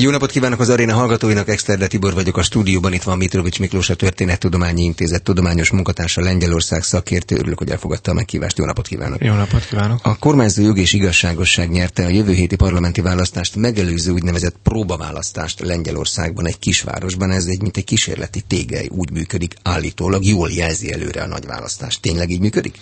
Jó napot kívánok az aréna hallgatóinak, Exterde Tibor vagyok a stúdióban, itt van Mitrovics Miklós, a Történettudományi Intézet tudományos munkatársa, Lengyelország szakértő. Örülök, hogy elfogadta a meghívást. Jó napot kívánok! Jó napot kívánok! A kormányzó Jog és Igazságosság nyerte a jövő héti parlamenti választást megelőző úgynevezett próbaválasztást Lengyelországban, egy kisvárosban. Ez mint egy kísérleti tégely, úgy működik, állítólag jól jelzi előre a nagy választást. Tényleg így működik?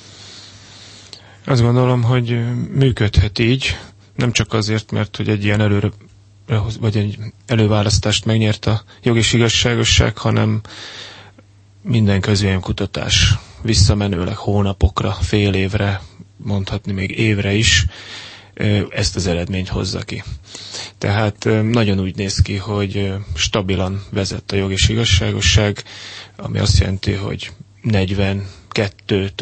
Azt gondolom, hogy működhet így, nem csak azért, mert hogy egy ilyen egy előválasztást megnyert a Jog és Igazságosság, hanem minden közvéleménykutatás visszamenőleg hónapokra, fél évre, mondhatni még évre is ezt az eredményt hozza ki. Tehát nagyon úgy néz ki, hogy stabilan vezet a Jog és Igazságosság, ami azt jelenti, hogy 42-től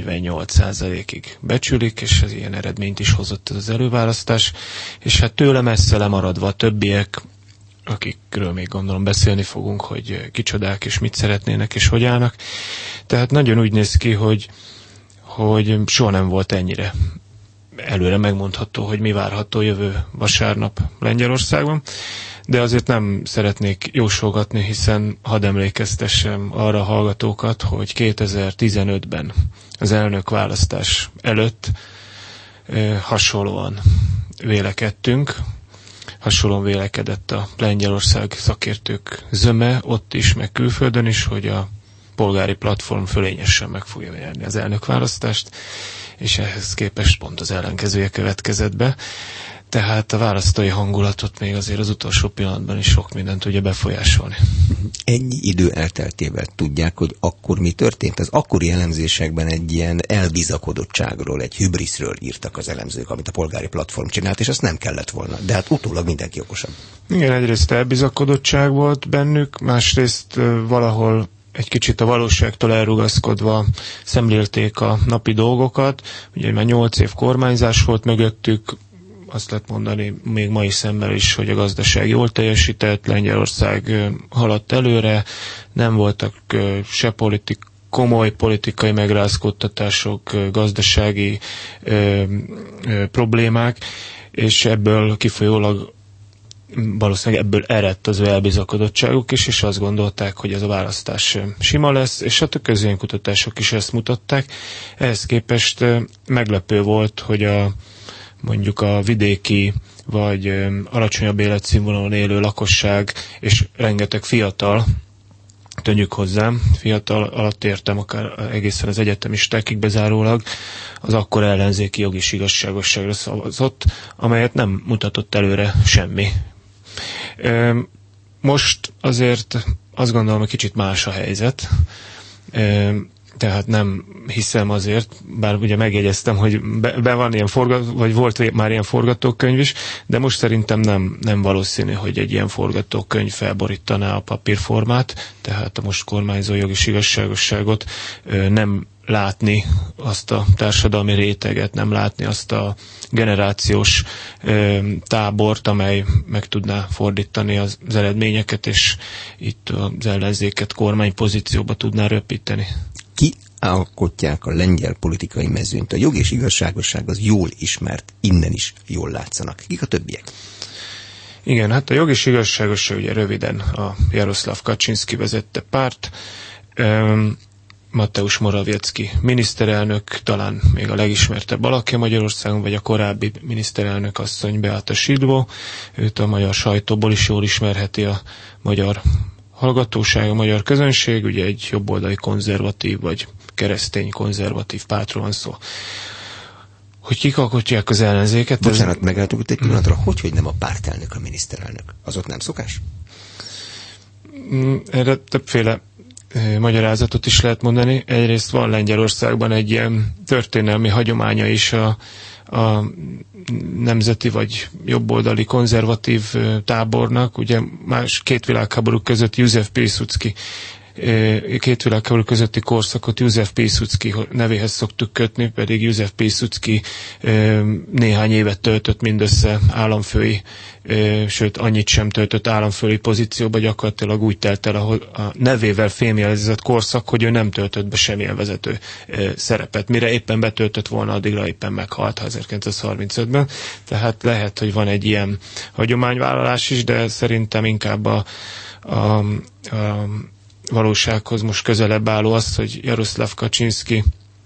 48%-ig becsülik, és ez ilyen eredményt is hozott ez az előválasztás, és hát tőle messze lemaradva a többiek, akikről még gondolom beszélni fogunk, hogy kicsodák és mit szeretnének és hogy állnak. Tehát nagyon úgy néz ki, hogy soha nem volt ennyire előre megmondható, hogy mi várható jövő vasárnap Lengyelországban. De azért nem szeretnék jósolgatni, hiszen hadd emlékeztessem arra a hallgatókat, hogy 2015-ben az elnökválasztás előtt hasonlóan vélekedtünk, hasonlóan vélekedett a Lengyelország szakértők zöme, ott is, meg külföldön is, hogy a polgári platform fölényesen meg fogja nyerni az elnökválasztást, és ehhez képest pont az ellenkezője következett be. Tehát a választói hangulatot még azért az utolsó pillanatban is sok mindent tudja befolyásolni. Ennyi idő elteltével tudják, hogy akkor mi történt? Az akkori elemzésekben egy ilyen elbizakodottságról, egy hübriszről írtak az elemzők, amit a polgári platform csinált, és azt nem kellett volna. De hát utólag mindenki okosabb. Igen, egyrészt elbizakodottság volt bennük, másrészt valahol egy kicsit a valóságtól elrugaszkodva szemlélték a napi dolgokat. Ugye már 8 év kormányzás volt mögöttük, azt lehet mondani még mai szemmel is, hogy a gazdaság jól teljesített, Lengyelország haladt előre, nem voltak se komoly politikai megrázkódtatások, gazdasági problémák, és ebből kifolyólag valószínűleg ebből eredt az ő elbizakodottságuk is, és azt gondolták, hogy ez a választás sima lesz, és hát a közvéleménykutatások is ezt mutatták. Ehhez képest meglepő volt, hogy mondjuk a vidéki vagy alacsonyabb életszínvonalon élő lakosság, és rengeteg fiatal, tegyük hozzá, fiatal alatt értem akár egészen az egyetemistákig bezárólag, az akkor ellenzéki Jog és Igazságosságra szavazott, amelyet nem mutatott előre semmi. Most azért azt gondolom, hogy kicsit más a helyzet, tehát nem hiszem azért, bár ugye megjegyeztem, hogy van ilyen vagy volt már ilyen forgatókönyv is, de most szerintem nem valószínű, hogy egy ilyen forgatókönyv felborítaná a papírformát, tehát a most kormányzó Jog és Igazságosságot nem látni azt a társadalmi réteget, nem látni azt a generációs tábort, amely meg tudná fordítani az eredményeket, és itt az ellenzéket kormánypozícióba tudná röpíteni. Ki alkotják a lengyel politikai mezőnyt? A Jog és Igazságosság az jól ismert, innen is jól látszanak. Kik a többiek? Igen, hát a Jog és Igazságosság ugye röviden a Jaroszláv Kaczynszki vezette párt, Mateusz Morawiecki miniszterelnök, talán még a legismertebb alakja Magyarországon, vagy a korábbi miniszterelnök asszony Beata Szydło, őt a magyar sajtóból is jól ismerheti a magyar hallgatóság, a magyar közönség, ugye egy jobboldali konzervatív, vagy keresztény konzervatív pártról van szó. Hogy kik alkotják az ellenzéket? Bocsánat, megálltuk itt egy pillanatra, hogy nem a pártelnök a miniszterelnök? Az ott nem szokás? Erre többféle magyarázatot is lehet mondani. Egyrészt van Lengyelországban egy ilyen történelmi hagyománya is a nemzeti vagy jobboldali konzervatív tábornak. Ugye más két világháború között József Piłsudski két világháború közötti korszakot József Piłsudski nevéhez szoktuk kötni, pedig József Piłsudski néhány évet töltött mindössze államfői, sőt annyit sem töltött államfői pozícióba, gyakorlatilag úgy telt el a nevével fémjelzett korszak, hogy ő nem töltött be semmilyen vezető szerepet. Mire éppen betöltött volna, addigra éppen meghalt 1935-ben. Tehát lehet, hogy van egy ilyen hagyományvállalás is, de szerintem inkább a valósághoz most közelebb álló az, hogy Jaroszláv Kaczynszki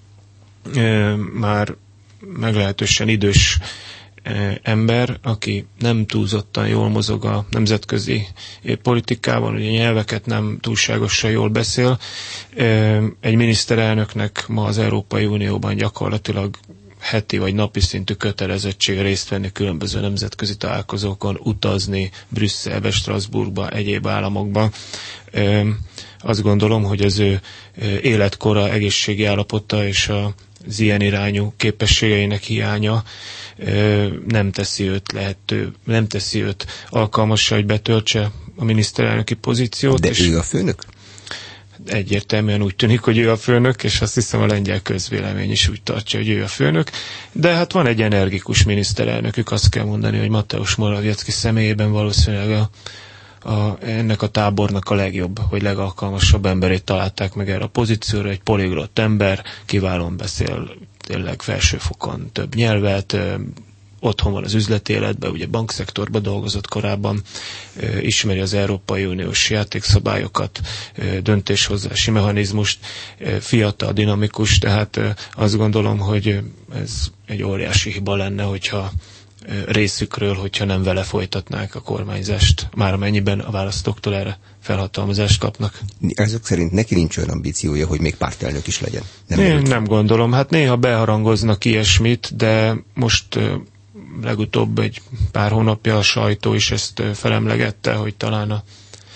már meglehetősen idős ember, aki nem túlzottan jól mozog a nemzetközi politikában, ugye nyelveket nem túlságosan jól beszél. Egy miniszterelnöknek ma az Európai Unióban gyakorlatilag heti vagy napi szintű kötelezettség részt venni különböző nemzetközi találkozókon, utazni Brüsszelbe, Strasbourgba, egyéb államokba. Azt gondolom, hogy az ő életkora, egészségi állapota és az ilyen irányú képességeinek hiánya nem teszi őt alkalmassá, hogy betöltse a miniszterelnöki pozíciót. De ő a főnök? Egyértelműen úgy tűnik, hogy ő a főnök, és azt hiszem a lengyel közvélemény is úgy tartja, hogy ő a főnök. De hát van egy energikus miniszterelnökük, azt kell mondani, hogy Mateusz Morawiecki személyében valószínűleg ennek a tábornak a legjobb, vagy legalkalmasabb emberét találták meg erre a pozícióra, egy poliglott ember, kiválóan beszél tényleg felsőfokon több nyelvet, otthon van az üzleti életben, ugye bankszektorban dolgozott korábban, ismeri az Európai Uniós játékszabályokat, döntéshozási mechanizmust, fiatal, dinamikus, tehát azt gondolom, hogy ez egy óriási hiba lenne, hogyha részükről, hogyha nem vele folytatnák a kormányzást, már amennyiben a választóktól erre felhatalmazást kapnak. Ezek szerint neki nincs olyan ambíciója, hogy még pártelnök is legyen. Nem gondolom. Hát néha beharangoznak ilyesmit, de most legutóbb egy pár hónapja a sajtó is ezt felemlegette, hogy talán a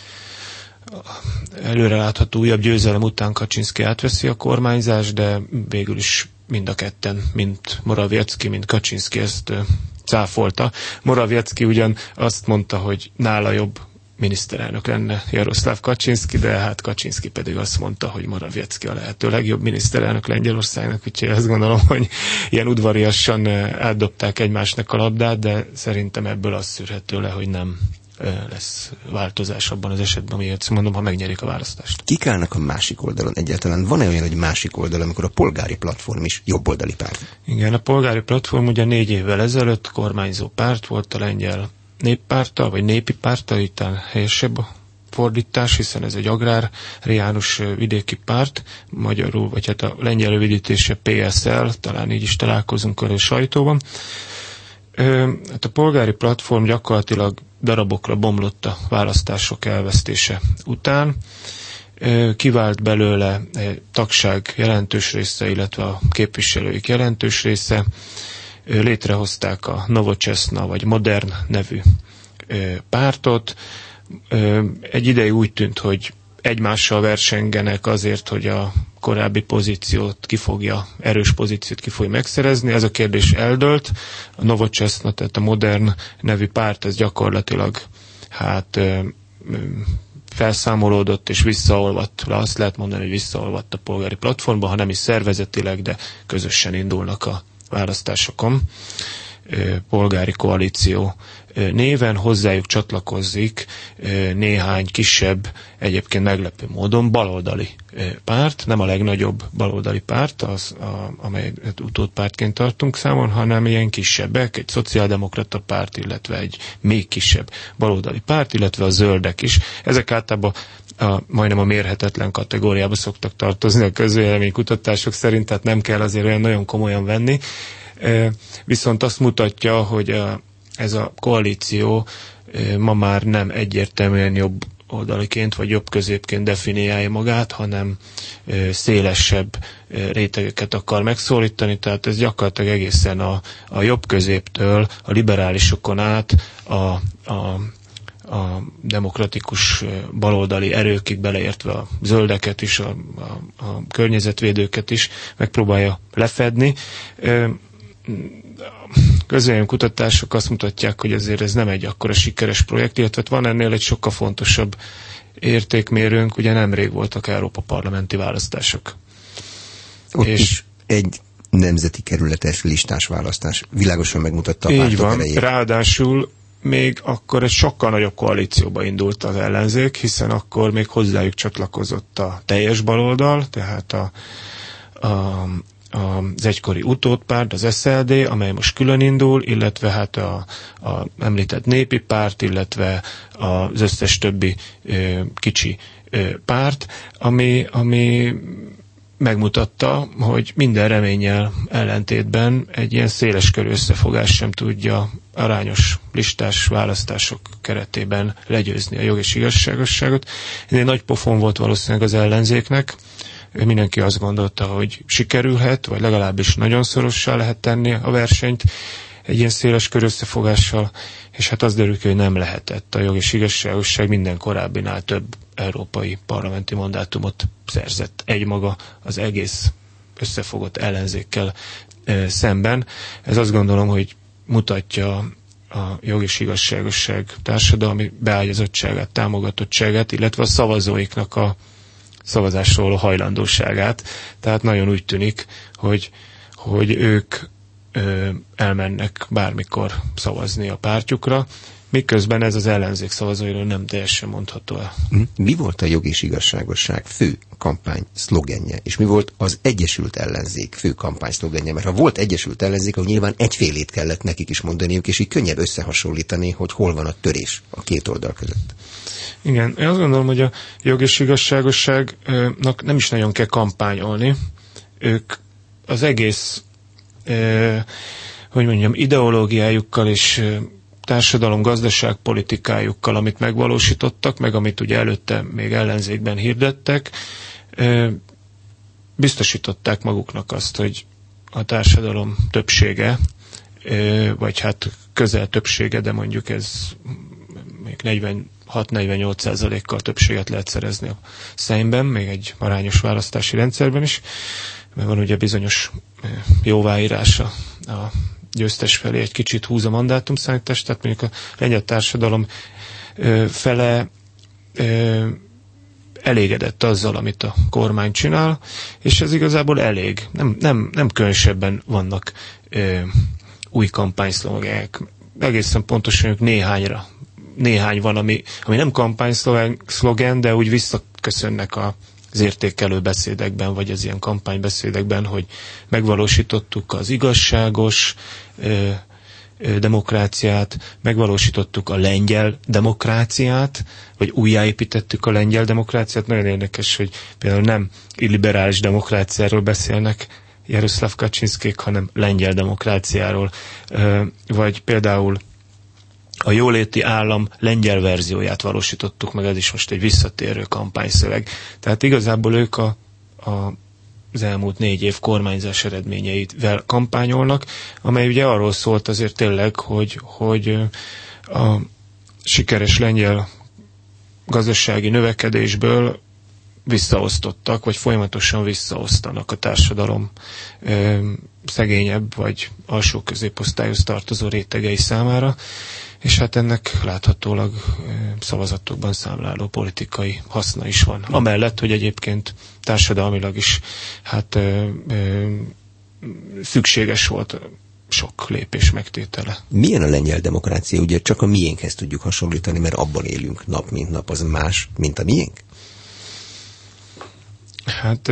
előrelátható újabb győzelem után Kaczynszki átveszi a kormányzást, de végül is mind a ketten, mind Morawiecki, mind Kaczynszki ezt cáfolta. Morawiecki ugyan azt mondta, hogy nála jobb miniszterelnök lenne Jaroszláv Kaczynszki, de hát Kaczynszki pedig azt mondta, hogy Morawiecki a lehető legjobb miniszterelnök Lengyelországnak, úgyhogy azt gondolom, hogy ilyen udvariasan átdobták egymásnak a labdát, de szerintem ebből az szűrhető le, hogy nem lesz változás abban az esetben, amiért mondom, ha megnyerik a választást. Kik állnak a másik oldalon egyáltalán? Van-e olyan, hogy másik oldal, amikor a polgári platform is jobboldali párt? Igen, a polgári platform ugye 4 évvel ezelőtt kormányzó párt volt, a lengyel néppárttal, vagy népi párttal, itán helyesebb a fordítás, hiszen ez egy agráriánus vidéki párt, magyarul, vagy hát a lengyel rövidítése PSL, talán így is találkozunk a sajtóban. Hát a polgári platform gyakorlatilag darabokra bomlott a választások elvesztése után. Kivált belőle tagság jelentős része, illetve a képviselőik jelentős része. Létrehozták a Nowoczesna vagy Modern nevű pártot. Egy ideig úgy tűnt, hogy egymással versengenek azért, hogy a korábbi erős pozíciót ki fogja megszerezni. Ez a kérdés eldőlt. A Nowoczesna, tehát a Modern nevű párt, ez gyakorlatilag felszámolódott és visszaolvadt. Azt lehet mondani, hogy visszaolvadt a polgári platformba, ha nem is szervezetileg, de közösen indulnak a választásokon. Polgári koalíció néven hozzájuk csatlakozik néhány kisebb, egyébként meglepő módon baloldali párt, nem a legnagyobb baloldali párt, amelyet utódpártként tartunk számon, hanem ilyen kisebbek, egy szociáldemokrata párt, illetve egy még kisebb baloldali párt, illetve a zöldek is. Ezek általában majdnem a mérhetetlen kategóriába szoktak tartozni a közvéleménykutatások szerint, tehát nem kell azért olyan nagyon komolyan venni. Viszont azt mutatja, hogy ez a koalíció ma már nem egyértelműen jobb oldaliként vagy jobb középként definiálja magát, hanem szélesebb rétegeket akar megszólítani, tehát ez gyakorlatilag egészen a jobb középtől, a liberálisokon át a demokratikus baloldali erőkig, beleértve a zöldeket is, a környezetvédőket is megpróbálja lefedni. közvéleménykutatások azt mutatják, hogy azért ez nem egy akkora sikeres projekt, illetve van ennél egy sokkal fontosabb értékmérőnk, ugye nemrég voltak Európa parlamenti választások. Ott és is egy nemzeti kerületes listás választás világosan megmutatta a pártok erejét. Így van, ráadásul még akkor egy sokkal nagyobb koalícióba indult az ellenzék, hiszen akkor még hozzájuk csatlakozott a teljes baloldal, tehát az egykori utódpárt, az SLD, amely most külön indul, illetve hát a említett népi párt, illetve az összes többi kicsi párt, ami megmutatta, hogy minden reménnyel ellentétben egy ilyen széleskörű összefogás sem tudja arányos listás választások keretében legyőzni a jog és igazságosságot. Ez egy nagy pofon volt valószínűleg az ellenzéknek. Mindenki azt gondolta, hogy sikerülhet, vagy legalábbis nagyon szorossá lehet tenni a versenyt egy ilyen széleskörű összefogással, és hát az derül ki, hogy nem lehetett. A jog és igazságosság minden korábbinál több európai parlamenti mandátumot szerzett egymaga az egész összefogott ellenzékkel szemben. Ez azt gondolom, hogy mutatja a jog és igazságosság társadalmi beágyazottságát, támogatottságát, illetve a szavazóiknak a szavazásról a hajlandóságát. Tehát nagyon úgy tűnik, hogy ők elmennek bármikor szavazni a pártjukra, miközben ez az ellenzék szavazóiról nem teljesen mondható el. Mi volt a jog és igazságosság fő kampány szlogenje, és mi volt az Egyesült Ellenzék fő kampány szlogenje? Mert ha volt Egyesült Ellenzék, akkor nyilván egyfélét kellett nekik is mondaniuk, és így könnyebb összehasonlítani, hogy hol van a törés a két oldal között. Igen, én azt gondolom, hogy a jog és igazságosságnak nem is nagyon kell kampányolni. Ők az egész ideológiájukkal és társadalom-gazdaságpolitikájukkal, amit megvalósítottak, meg amit ugye előtte még ellenzékben hirdettek, biztosították maguknak azt, hogy a társadalom többsége, vagy hát közel többsége, de mondjuk ez még 46-48%-kal többséget lehet szerezni a Szeimben, még egy arányos választási rendszerben is, mert van ugye bizonyos jóváírása a győztes felé, egy kicsit húz a mandátumszámítás, tehát mondjuk a lengyel társadalom fele elégedett azzal, amit a kormány csinál, és ez igazából elég. Nem különösebben vannak új kampányszlogenek. Egészen pontosan néhány van, ami nem kampányszlogen, de úgy visszaköszönnek az értékelő beszédekben, vagy az ilyen kampánybeszédekben, hogy megvalósítottuk az igazságos demokráciát, megvalósítottuk a lengyel demokráciát, vagy újjáépítettük a lengyel demokráciát. Nagyon érdekes, hogy például nem illiberális demokráciáról beszélnek Jaroszláv Kaczynszkék, hanem lengyel demokráciáról, vagy például a jóléti állam lengyel verzióját valósítottuk meg, ez is most egy visszatérő kampányszöveg. Tehát igazából ők az elmúlt 4 év kormányzás eredményeivel kampányolnak, amely ugye arról szólt azért tényleg, hogy a sikeres lengyel gazdasági növekedésből visszaosztottak, vagy folyamatosan visszaosztanak a társadalom szegényebb, vagy alsó középosztályhoz tartozó rétegei számára, és hát ennek láthatólag szavazatokban számláló politikai haszna is van. Amellett, hogy egyébként társadalmilag is hát szükséges volt sok lépés megtétele. Milyen a lengyel demokrácia? Ugye csak a miénkhez tudjuk hasonlítani, mert abban élünk nap mint nap. Az más, mint a miénk? Hát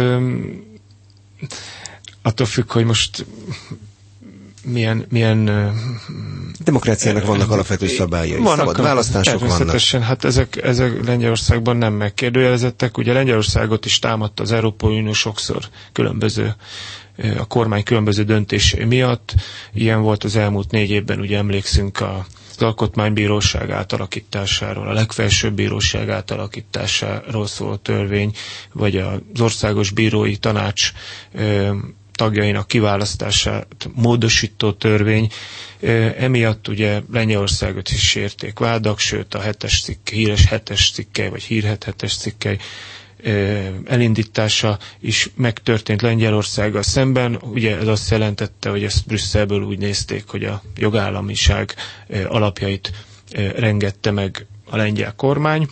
attól függ, hogy most milyen demokráciának vannak alapvető szabályai. Szabad választások vannak. Természetesen, hát ezek Lengyelországban nem megkérdőjelezettek. Ugye Lengyelországot is támadta az Európai Unió sokszor a kormány különböző döntései miatt. Ilyen volt az elmúlt 4 évben, ugye emlékszünk az Alkotmánybíróság átalakításáról, a legfelsőbb bíróság átalakításáról szóló törvény, vagy az Országos Bírói Tanács tagjainak kiválasztását módosító törvény. Emiatt ugye Lengyelországot is sérték vádak, sőt a híres hetes cikkely, vagy hírhet hetes cikkely elindítása is megtörtént Lengyelországgal szemben. Ugye ez azt jelentette, hogy ezt Brüsszelből úgy nézték, hogy a jogállamiság alapjait rengette meg a lengyel kormány.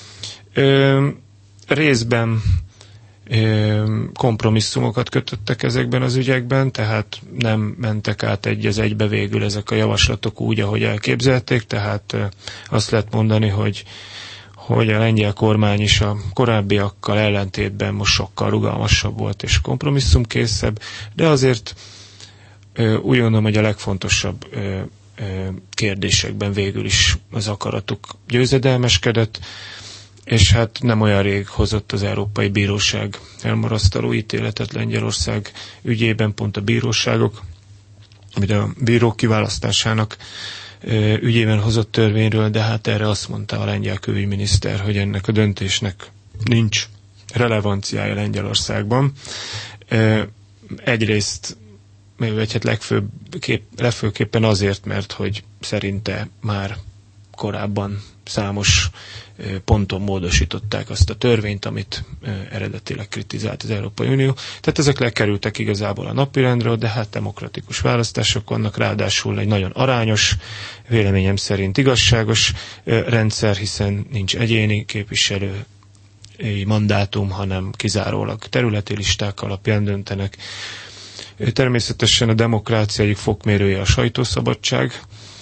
Részben kompromisszumokat kötöttek ezekben az ügyekben, tehát nem mentek át egy az egybe végül ezek a javaslatok úgy, ahogy elképzelték, tehát azt lehet mondani, hogy a lengyel kormány is a korábbiakkal ellentétben most sokkal rugalmasabb volt és kompromisszumkészebb, de azért úgy gondolom, hogy a legfontosabb kérdésekben végül is az akaratuk győzedelmeskedett, és hát nem olyan rég hozott az Európai Bíróság elmarasztaló ítéletet Lengyelország ügyében, pont a bíróságok, amit a bírók kiválasztásának ügyében hozott törvényről, de hát erre azt mondta a lengyel külügyminiszter, hogy ennek a döntésnek nincs relevanciája Lengyelországban. Egyrészt, vagy hát legfőképpen azért, mert hogy szerinte már korábban számos ponton módosították azt a törvényt, amit eredetileg kritizált az Európai Unió. Tehát ezek lekerültek igazából a napirendről, de hát demokratikus választások vannak, ráadásul egy nagyon arányos, véleményem szerint igazságos rendszer, hiszen nincs egyéni képviselői mandátum, hanem kizárólag területi listák alapján döntenek. Természetesen a demokrácia egyik fokmérője a sajtószabadság.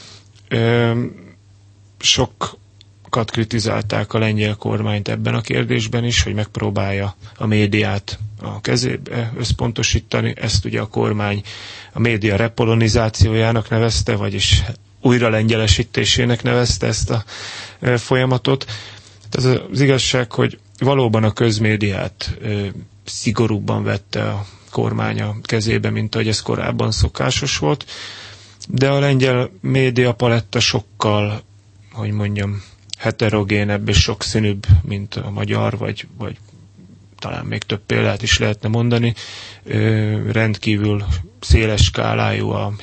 Sokat kritizálták a lengyel kormányt ebben a kérdésben is, hogy megpróbálja a médiát a kezébe összpontosítani. Ezt ugye a kormány a média repolonizációjának nevezte, vagyis újra lengyelesítésének nevezte ezt a folyamatot. Ez az igazság, hogy valóban a közmédiát szigorúbban vette a kormány a kezébe, mint ahogy ez korábban szokásos volt. De a lengyel média paletta sokkal, hogy mondjam, heterogénebb és sokszínűbb, mint a magyar, vagy talán még több példát is lehetne mondani. Rendkívül széles skálájú a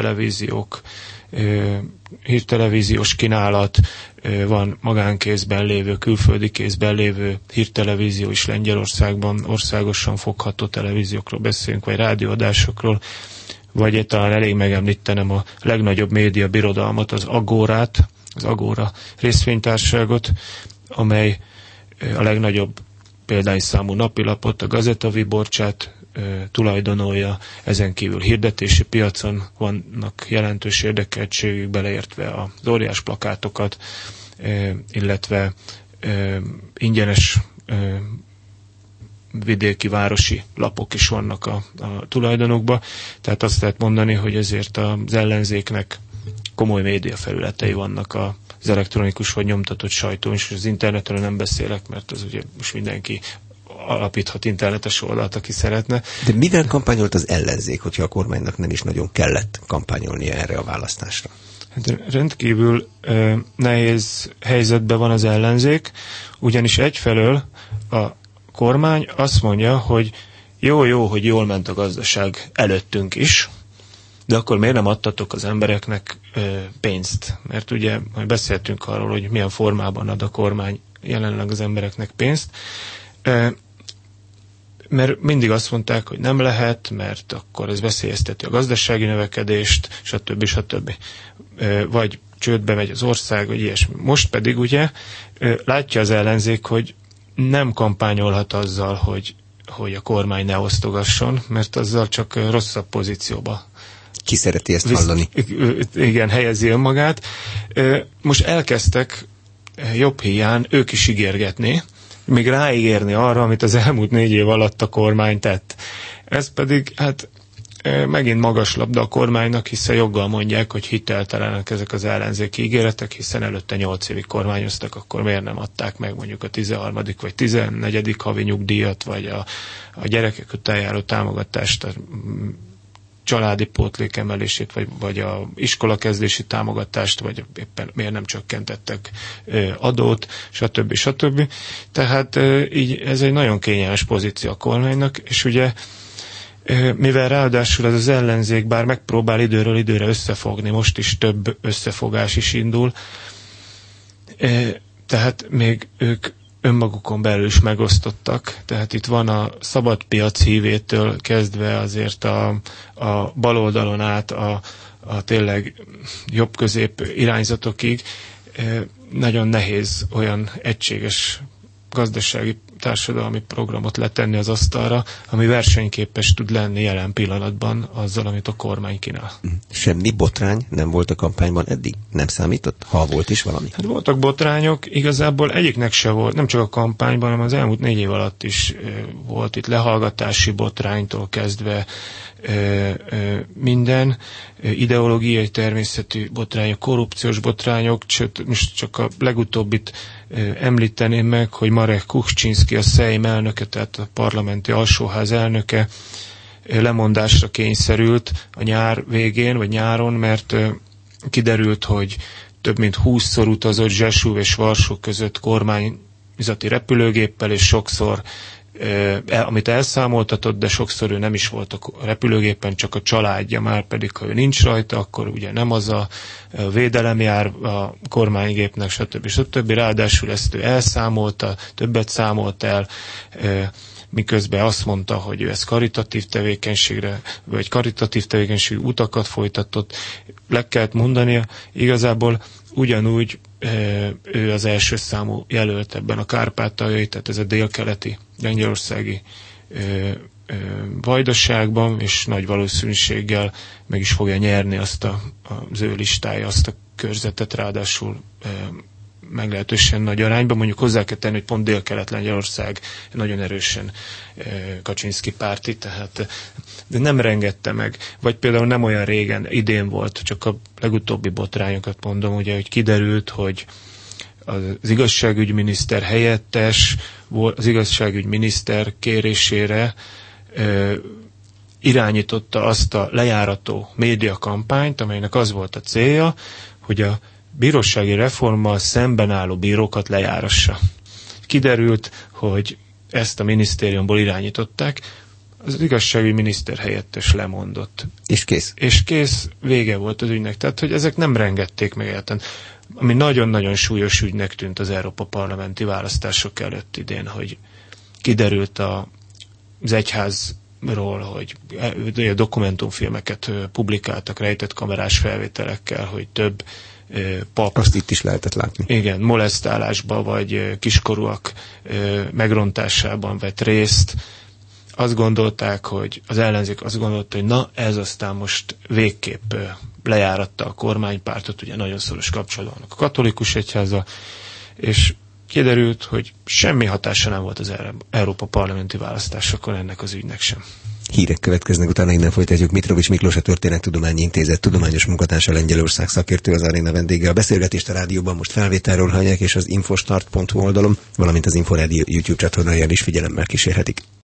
hírtelevíziós kínálat, van magánkézben lévő, külföldi kézben lévő hírtelevízió is Lengyelországban, országosan fogható televíziókról beszélünk, vagy rádióadásokról, vagy talán elég megemlítenem a legnagyobb média birodalmat, az Agórát, az Agóra részvénytársaságot, amely a legnagyobb példányszámú napilapot, a Gazeta Wyborczát tulajdonolja, ezen kívül hirdetési piacon vannak jelentős érdekeltségük, beleértve az óriás plakátokat, illetve ingyenes vidéki városi lapok is vannak a tulajdonokban. Tehát azt lehet mondani, hogy ezért az ellenzéknek komoly médiafelületei vannak az elektronikus vagy nyomtatott sajtón, és az internetről nem beszélek, mert az ugye most mindenki alapíthat internetes oldalt, aki szeretne. De mivel kampányolt az ellenzék, hogyha a kormánynak nem is nagyon kellett kampányolnia erre a választásra? Hát rendkívül nehéz helyzetben van az ellenzék, ugyanis egyfelől a kormány azt mondja, hogy jó, hogy jól ment a gazdaság előttünk is, de akkor miért nem adtatok az embereknek pénzt? Mert ugye majd beszéltünk arról, hogy milyen formában ad a kormány jelenleg az embereknek pénzt. Mert mindig azt mondták, hogy nem lehet, mert akkor ez veszélyezteti a gazdasági növekedést, stb. Vagy csődbe megy az ország, vagy ilyesmi. Most pedig ugye látja az ellenzék, hogy nem kampányolhat azzal, hogy a kormány ne osztogasson, mert azzal csak rosszabb pozícióba. Ki szereti ezt hallani? Igen, helyezi önmagát. Most elkezdtek jobb hiány ők is ígérgetni, még ráígérni arra, amit az elmúlt 4 év alatt a kormány tett. Ez pedig, hát megint magas labda a kormánynak, hiszen joggal mondják, hogy hiteltelenek ezek az ellenzéki ígéretek, hiszen előtte 8 évig kormányoztak, akkor miért nem adták meg mondjuk a 13. vagy 14. havi nyugdíjat, vagy a gyerekek után járó támogatást, a családi pótlék emelését, vagy a iskolakezdési támogatást, vagy éppen miért nem csökkentettek adót, stb. Tehát így ez egy nagyon kényelmes pozíció a kormánynak, és ugye mivel ráadásul ez az ellenzék bár megpróbál időről időre összefogni, most is több összefogás is indul, tehát még ők önmagukon belül is megosztottak, tehát itt van a szabad piac hívétől kezdve azért a baloldalon át a tényleg jobb-közép irányzatokig nagyon nehéz olyan egységes gazdasági társadalmi programot letenni az asztalra, ami versenyképes tud lenni jelen pillanatban azzal, amit a kormány kínál. Semmi botrány nem volt a kampányban eddig? Nem számított? Ha volt is valami? Hát voltak botrányok, igazából egyiknek se volt, nem csak a kampányban, hanem az elmúlt 4 év alatt is volt itt lehallgatási botránytól kezdve minden, ideológiai természetű botrányok, korrupciós botrányok, most csak a legutóbbit említeném meg, hogy Marek Kuchcinski, a Szejm elnöke, tehát a parlamenti alsóház elnöke lemondásra kényszerült a nyár végén, vagy nyáron, mert kiderült, hogy több mint 20-szor utazott Zsesúv és Varsó között kormányzati repülőgéppel, és sokszor amit elszámoltatott, de sokszor ő nem is volt a repülőgépen, csak a családja, már pedig ha ő nincs rajta, akkor ugye nem az a védelem jár a kormánygépnek, stb. Ráadásul ezt ő elszámolta, többet számolt el, miközben azt mondta, hogy ő ezt karitatív tevékenységre, vagy karitatív tevékenységű utakat folytatott. Le kellett mondania, igazából ugyanúgy ő az első számú jelölt ebben a kárpátaljai, tehát ez a délkeleti lengyelországi vajdaságban, és nagy valószínűséggel meg is fogja nyerni azt az ő listája, azt a körzetet, ráadásul meglehetősen nagy arányban. Mondjuk hozzá kell tenni, hogy pont Dél-Kelet-Lengyelország nagyon erősen Kaczynszki párti, tehát de nem rengette meg. Vagy például nem olyan régen, idén volt, csak a legutóbbi botrányokat mondom, ugye, hogy kiderült, hogy az igazságügyminiszter helyettes, az igazságügyminiszter kérésére irányította azt a lejárató médiakampányt, amelynek az volt a célja, hogy a bírósági reformmal szemben álló bírókat lejárassa. Kiderült, hogy ezt a minisztériumból irányították, az igazságügyi miniszter helyettes lemondott. És kész. És kész, vége volt az ügynek. Tehát, hogy ezek nem rengették meg egyáltalán. Ami nagyon-nagyon súlyos ügynek tűnt az Európa parlamenti választások előtt idén, hogy kiderült az egyházról, hogy dokumentumfilmeket publikáltak rejtett kamerás felvételekkel, hogy több pap. Azt itt is lehetett látni. Igen, molesztálásba vagy kiskorúak megrontásában vett részt. Azt gondolták, hogy az ellenzék azt gondolta, hogy na, ez aztán most végképp lejáratta a kormánypártot, ugye nagyon szoros kapcsolatban a katolikus egyháza, és kiderült, hogy semmi hatása nem volt az Európa parlamenti választásokon ennek az ügynek sem. Hírek következnek, utána innen folytatjuk. Mitrovics Miklós, a Történettudományi Intézet tudományos munkatársa, Lengyelország szakértő, az aréna vendége. A beszélgetést a rádióban most felvételről hallják, és az infostart.hu oldalon, valamint az Inforádió YouTube csatornáján is figyelemmel kísérhetik.